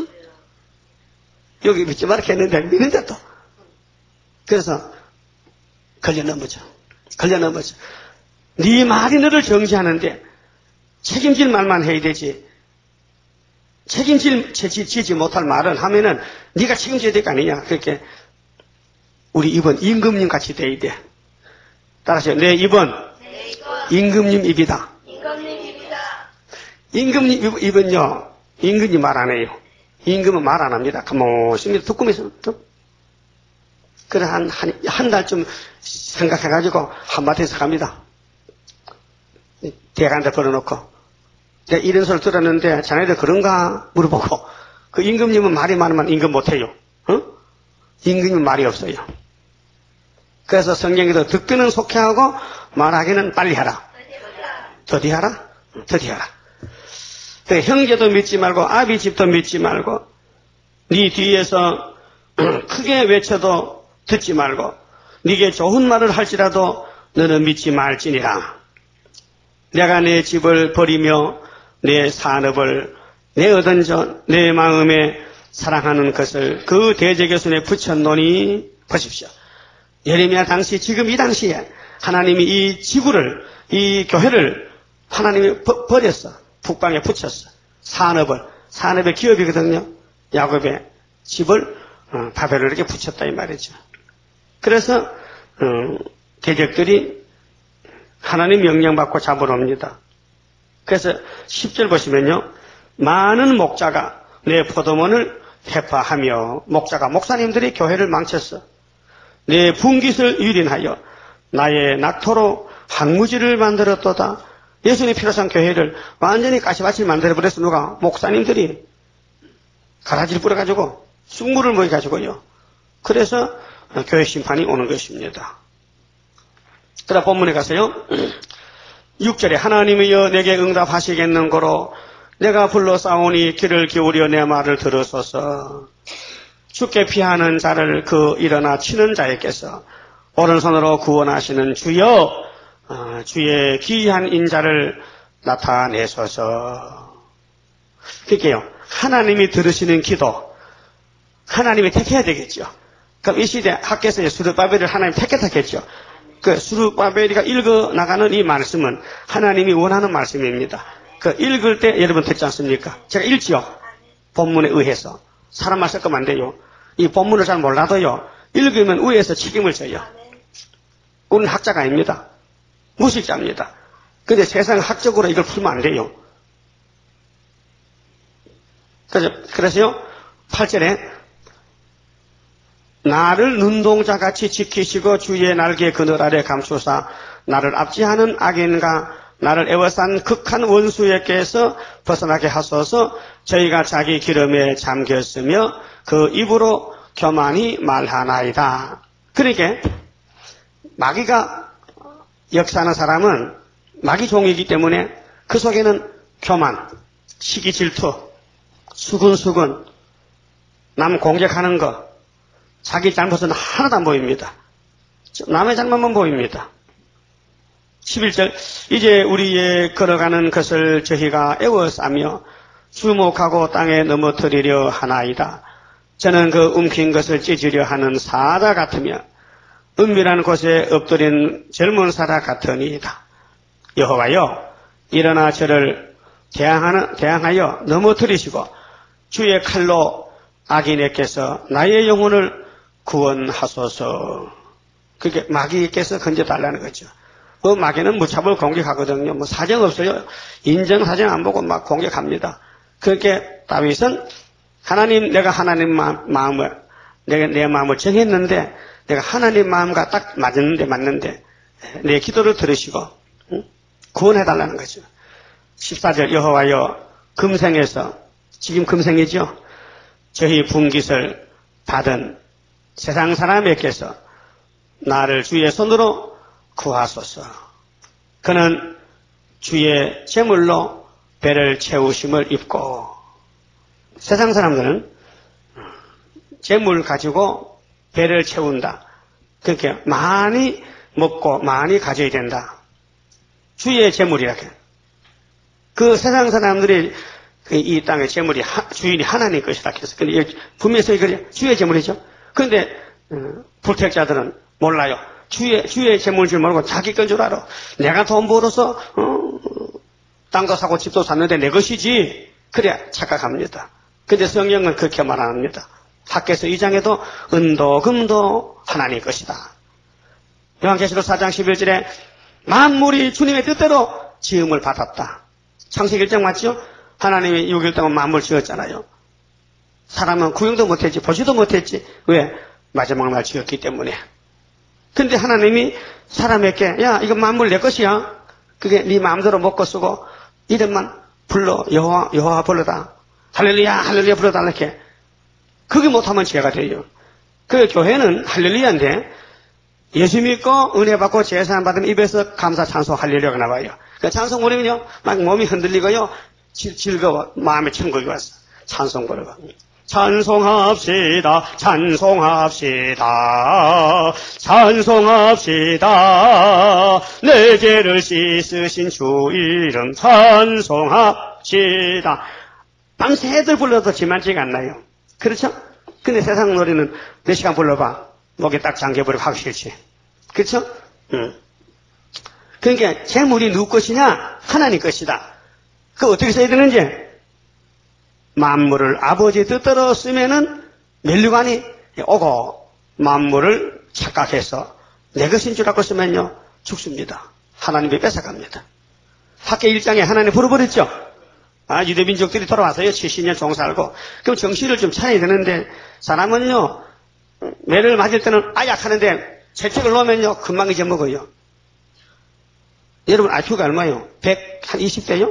Speaker 1: 여기 믿지 말게 했는데 믿는데 또. 그래서 걸려 넘어져. 걸려 넘어져. 네 말이 너를 정지하는데 책임질 말만 해야 되지. 책임질, 지지 못할 말은 하면은 네가 책임져야 될 거 아니냐. 그렇게 우리 입은 임금님 같이 돼야 돼. 따라서 내 입은, 내 입은 임금님 입이다. 임금님 입이다. 임금님 입, 입은요, 임금님 말 안 해요. 임금은 말 안 합니다. 가만히 듣고 있어. 그래 한 한 한 달쯤 생각해가지고 한마디에서 갑니다. 대가한테 걸어놓고 내가 이런 소리를 들었는데 자네들 그런가 물어보고 그 임금님은 말이 많으면 임금 못해요. 어? 임금님은 말이 없어요. 그래서 성경에도 듣기는 속히 하고 말하기는 빨리 하라. 더디 하라? 더디 하라. 그 형제도 믿지 말고 아비 집도 믿지 말고 네 뒤에서 크게 외쳐도 듣지 말고 네게 좋은 말을 할지라도 너는 믿지 말지니라. 내가 내 집을 버리며 내 산업을 내 얻은 전 내 마음에 사랑하는 것을 그 대적의 손에 붙였노니 보십시오. 예레미야 당시 지금 이 당시에 하나님이 이 지구를 이 교회를 하나님이 버, 버렸어. 북방에 붙였어. 산업을 산업의 기업이거든요. 야곱의 집을 어, 바벨을 이렇게 붙였다 이 말이죠. 그래서 어, 대적들이 하나님 명령받고 잡으러 옵니다. 그래서 십 절 보시면요. 많은 목자가 내 포도원을 해파하며 목자가 목사님들이 교회를 망쳤어. 내 분깃을 유린하여 나의 낙토로 항무지를 만들었도다. 예수님이 필요한 교회를 완전히 가시밭을 만들어버려서 누가? 목사님들이 가라지를 뿌려가지고 쑥물을 모여가지고요. 그래서 교회 심판이 오는 것입니다. 그러나 본문에 가서요. 육 절에 하나님이여 내게 응답하시겠는고로 내가 불러 싸우니 귀를 기울여 내 말을 들으소서. 주께 피하는 자를 그 일어나 치는 자에게서 오른손으로 구원하시는 주여 어, 주의 귀한 인자를 나타내소서. 그러니까요. 하나님이 들으시는 기도 하나님이 택해야 되겠죠. 그럼 이 시대 학교에서 수르바벨을 하나님 택했겠죠. 그 수르바벨이가 읽어 나가는 이 말씀은 하나님이 원하는 말씀입니다. 그 읽을 때 여러분 듣지 않습니까? 제가 읽지요. 본문에 의해서 사람 말 섞으면 안 돼요. 이 본문을 잘 몰라도요. 읽으면 위에서 책임을 져요. 우리는 학자가 아닙니다. 무식자입니다. 근데 세상 학적으로 이걸 풀면 안 돼요. 그래서, 그래서요, 팔 절에 나를 눈동자같이 지키시고 주의 날개 그늘 아래 감추사 나를 압제하는 악인과 나를 애워싼 극한 원수에게서 벗어나게 하소서. 저희가 자기 기름에 잠겼으며 그 입으로 교만히 말하나이다. 그러니까 마귀가 역사하는 사람은 마귀 종이기 때문에 그 속에는 교만, 시기 질투, 수근수근, 남 공격하는 거, 자기 잘못은 하나도 안 보입니다. 남의 잘못만 보입니다. 십일 절 이제 우리의 걸어가는 것을 저희가 애워싸며 주목하고 땅에 넘어뜨리려 하나이다. 저는 그 움킨 것을 찢으려 하는 사자 같으며 은밀한 곳에 엎드린 젊은 사자 같으니이다. 여호와여 일어나 저를 대항하는, 대항하여 넘어뜨리시고 주의 칼로 악인에게서 나의 영혼을 구원하소서. 그게 마귀께서 건져달라는 거죠. 그 마귀는 무차별 공격하거든요. 뭐 사정 없어요. 인정 사정 안 보고 막 공격합니다. 그렇게 다윗은 하나님, 내가 하나님 마음, 마음을 내가 내 마음을 정했는데 내가 하나님 마음과 딱 맞는데 맞는데 내 기도를 들으시고 응? 구원해달라는 거죠. 십사 절 여호와여 금생에서 지금 금생이죠. 저희 분깃을 받은 세상 사람에게서 나를 주의 손으로 구하소서. 그는 주의 제물로 배를 채우심을 입고 세상 사람들은 제물 가지고 배를 채운다. 그렇게 많이 먹고 많이 가져야 된다. 주의 제물이라게. 그 세상 사람들이 이 땅의 제물이 하, 주인이 하나님 것이다. 그래서 근데 분명히 이거 주의 제물이죠. 그런데 음, 불택자들은 몰라요. 주의 주의 제물인 줄 모르고 자기 건 줄 알아. 내가 돈 벌어서 어, 땅도 사고 집도 샀는데 내 것이지. 그래 착각합니다. 근데 성경은 그렇게 말 안 합니다. 학개서 이 장에도 은도 금도 하나님 것이다. 요한계시록 사 장 십일 절에 만물이 주님의 뜻대로 지음을 받았다. 창세기 일 장 맞죠? 하나님이 육 일 동안 만물 지었잖아요. 사람은 구경도 못했지, 보지도 못했지. 왜? 마지막 날 지었기 때문에. 근데 하나님이 사람에게 야 이거 만물 내 것이야. 그게 네 마음대로 먹고 쓰고 이름만 불러. 여호와 여호와 불러다. 할렐루야 할렐루야 불러달라 이렇게. 그게 못하면 죄가 돼요. 그 교회는 할렐루야인데 예수 믿고 은혜 받고 제사 받으면 입에서 감사 찬송 할렐루야가 나와요. 그 찬송 부르면요 막 몸이 흔들리고요 질, 즐거워 마음에 천국이 왔어. 찬송 부르고 찬송합시다 찬송합시다 찬송합시다 내 죄를 씻으신 주 이름 찬송합시다. 밤새들 불러도 지만치가 안 나요. 그렇죠? 근데 세상 노래는 몇 시간 불러봐 목에 딱 잠겨버리고 하기 싫지. 그렇죠? 응. 그러니까 재물이 누구 것이냐? 하나님 것이다. 그 어떻게 써야 되는지 만물을 아버지 뜻대로 쓰면은 멸류관이 오고 만물을 착각해서 내 것인 줄 알고 쓰면요 죽습니다. 하나님이 뺏어갑니다. 학계 일 장에 하나님 불어버렸죠. 아, 유대민족들이 돌아와서요 칠십 년 종살고 그럼 정신을 좀 차려야 되는데 사람은요 매를 맞을 때는 아약하는데 채찍을 놓으면요 금방 잊어먹어요. 여러분 아이큐가 얼마예요? 백이십 대요?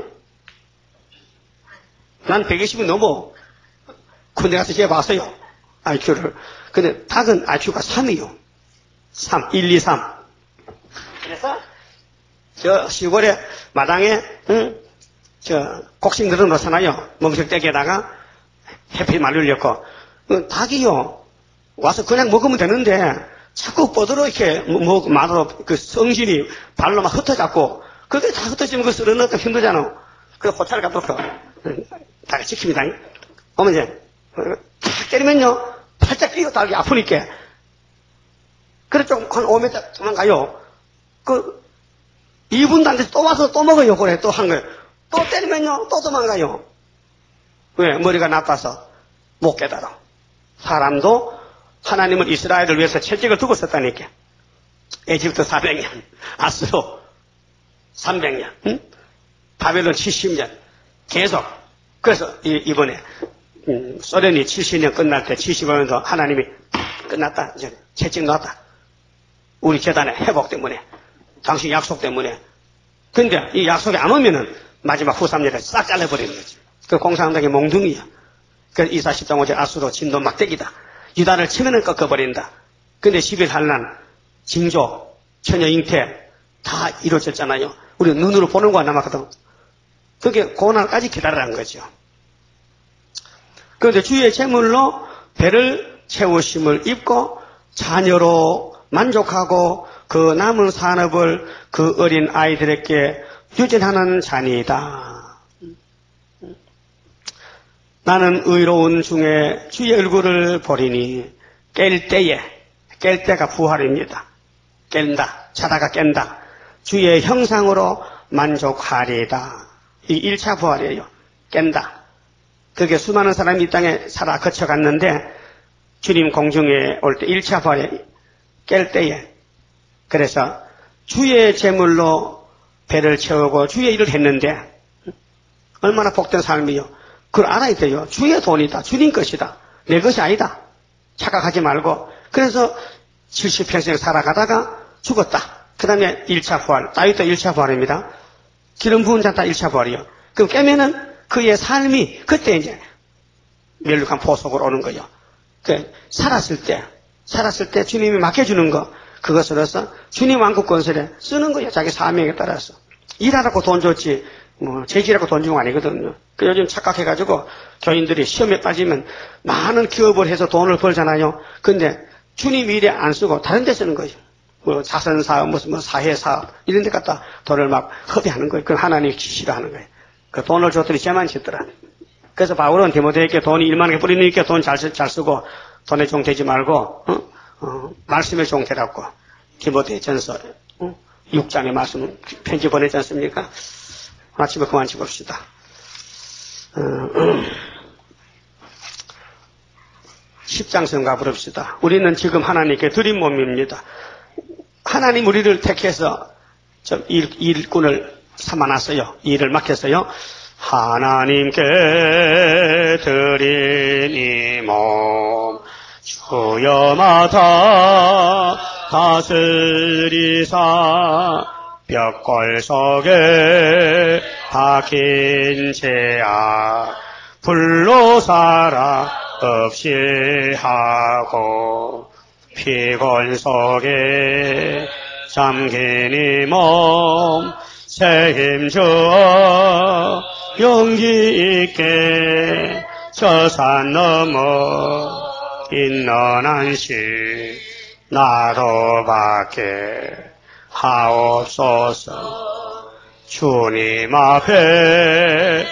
Speaker 1: 난 백이십이 넘어. 군대 가서 재봤어요. 아이큐를. 근데 닭은 아이큐가 삼이요. 삼, 일, 이, 삼. 그래서 저 시골에 마당에 응? 저 곡식 늘어 놓잖아요. 멍석대기에다가 햇빛 말리려고. 그 닭이요. 와서 그냥 먹으면 되는데 자꾸 뻗으러 이렇게 뭐 마로 그 성질이 발로 막 흩어잡고 그게 다 흩어지면 그 썰어 넣기 힘들잖아. 그 호차를 갖다 놓고 닭을 지킵니다. 어머 이제 탁 때리면요 팔짝 끼고 닭이 아프니까 그래 좀 한 오 미터 도망가요. 그 이 분도 안 돼서 또 와서 또 먹어요. 그래 또 한 거예요. 또 때리면요 또 도망가요. 왜? 머리가 나빠서 못 깨달아. 사람도 하나님은 이스라엘을 위해서 채찍을 두고 썼다니까. 에집트 사백 년, 아스로 삼백 년, 응? 바벨론 칠십 년 계속. 그래서 이, 이번에 음, 소련이 칠십 년 끝날 때 칠십오 년도 하나님이 끝났다. 이제 채찍 놨다. 우리 재단의 회복 때문에. 당신 약속 때문에. 근데 이 약속이 안 오면은 마지막 후삼년에 싹 잘라버리는 거지. 그 공산당의 몽둥이야. 그 이사십삼 호제 아수로 진도 막대기다. 유다를 치면은 꺾어버린다. 근데 십일 한란, 징조, 처녀 잉태 다 이루어졌잖아요. 우리 눈으로 보는 거가 남았거든. 그게 고난까지 기다리라는 거죠. 그런데 주의 제물로 배를 채우심을 입고 자녀로 만족하고 그 남은 산업을 그 어린 아이들에게 유전하는 자니이다. 나는 의로운 중에 주의 얼굴을 보리니 깰 때에, 깰 때가 부활입니다. 깬다, 자다가 깬다. 주의 형상으로 만족하리이다. 이 일 차 부활이에요. 깬다. 그게 수많은 사람이 이 땅에 살아 거쳐갔는데 주님 공중에 올 때 일 차 부활에 깰 때에 그래서 주의 제물로 배를 채우고 주의 일을 했는데 얼마나 복된 삶이요. 그걸 알아야 돼요. 주의 돈이다. 주님 것이다. 내 것이 아니다. 착각하지 말고 그래서 칠십 평생 살아가다가 죽었다. 그 다음에 일 차 부활. 다윗도 일 차 부활입니다. 기름 부은 자 다 일 차 부활이요. 그럼 깨면은 그의 삶이 그때 이제 멸룩한 보석으로 오는 거예요. 그 살았을 때, 살았을 때 주님이 맡겨주는 거, 그것으로서 주님 왕국 건설에 쓰는 거예요. 자기 사명에 따라서. 일하라고 돈 줬지, 뭐, 재질하고 돈 준 거 아니거든요. 그 요즘 착각해가지고 교인들이 시험에 빠지면 많은 기업을 해서 돈을 벌잖아요. 근데 주님 일에 안 쓰고 다른 데 쓰는 거예요. 뭐, 자선사업, 무슨 뭐 사회사업, 이런 데 갖다 돈을 막 허비하는 거예요. 그건 하나님이 싫어하는 거예요. 그 돈을 줬더니 쟤만 짓더라. 그래서 바울은 디모데에게 돈이 일만 개 뿌리니까 돈 잘 잘 쓰고 돈에 종 되지 말고 어? 어, 말씀에 종 되라고 디모데 전서 어? 육 장의 말씀 편지 보내지 않습니까? 아침에 그만 찍읍시다. 어, 음. 십 장 성가 부릅시다. 우리는 지금 하나님께 드린 몸입니다. 하나님 우리를 택해서 좀 일, 일꾼을 삼아놨어요. 일을 맡겼어요. 하나님께 드린 이 몸 주여 맡아 다스리사 벽골 속에 박힌 죄악 불로 살아 없이 하고 피곤 속에 잠긴 이 몸 새 힘 주어 용기 있게 저 산 넘어 있는 안식 나도 받게 하옵소서. 주님 앞에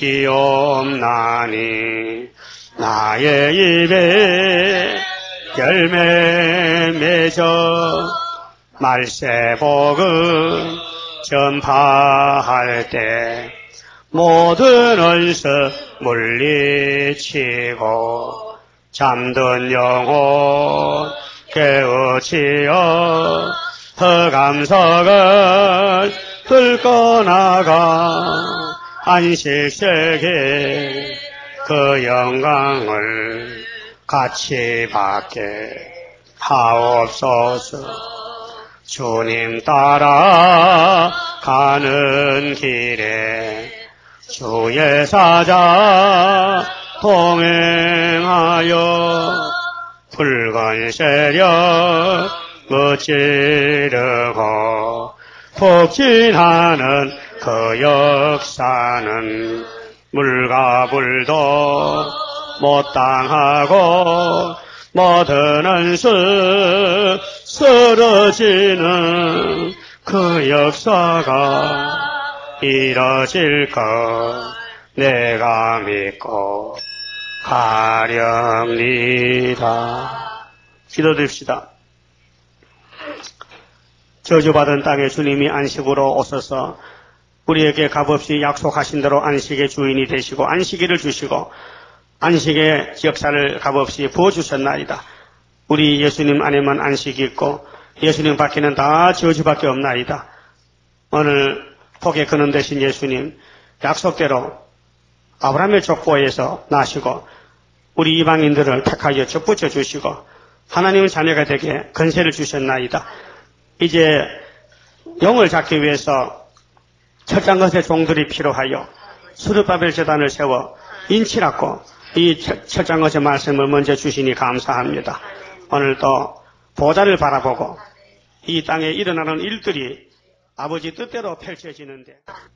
Speaker 1: 비옵나니 나의 입에 열매 맺어 말세복음 전파할 때 모든 언서 물리치고 잠든 영혼 깨우치어 흑암석을 뚫고 나가 안식세계 그 영광을 같이 받게 하옵소서. 주님 따라 가는 길에 주의 사자 동행하여 붉은 세력 무찌르고 폭진하는 그 역사는 물과 불도 못 당하고 모든 안수 쓰러지는 그 역사가 이뤄질 것 내가 믿고 가렵니다. 기도드립시다. 저주받은 땅에 주님이 안식으로 오셔서 우리에게 값없이 약속하신 대로 안식의 주인이 되시고 안식일을 주시고 안식의 역사를 값없이 부어주셨나이다. 우리 예수님 안에만 안식이 있고 예수님 밖에는 다 저주밖에 없나이다. 오늘 복의 근원 되신 예수님 약속대로 아브라함의 족보에서 나시고 우리 이방인들을 택하여 접붙여 주시고 하나님은 자녀가 되게 건세를 주셨나이다. 이제 영을 잡기 위해서 철장 것의 종들이 필요하여 수르바벨 제단을 세워 인치라고 이 철장 것의 말씀을 먼저 주시니 감사합니다. 오늘도 보좌를 바라보고 이 땅에 일어나는 일들이 아버지 뜻대로 펼쳐지는데